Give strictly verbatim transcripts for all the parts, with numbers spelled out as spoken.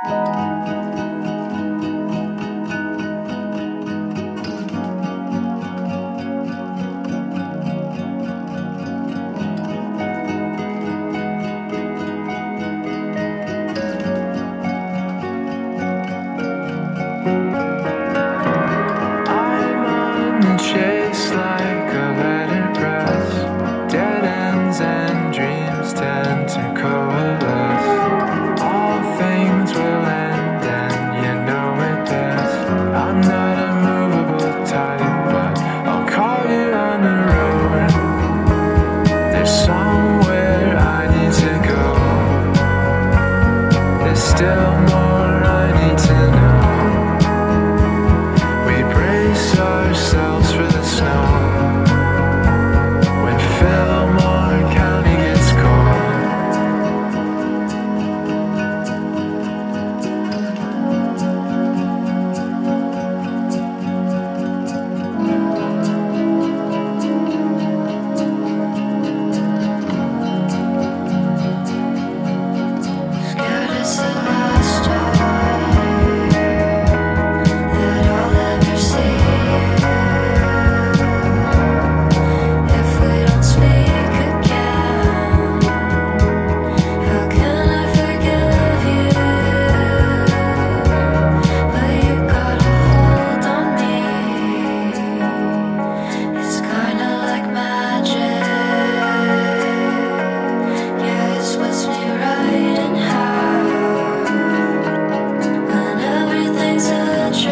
Chase like a letterpress, dead ends and dreams tend to coalesce. All things will end and you know it best. I'm not a movable type, but I'll call you on the road. There's somewhere I need to go. There's still more I need to know. We brace ourselves for the snow. When Fillmore County gets Scared it's the last time that I'll ever see you. If we don't speak again, how can I forgive you? But you got a hold on me. It's kinda like magic. Yeah, it sweats me right in half when everything's a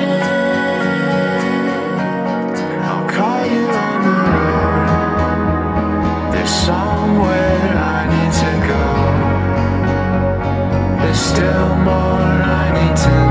trip. I'll call you on the road. There's somewhere I need to go. There's still more I need to know.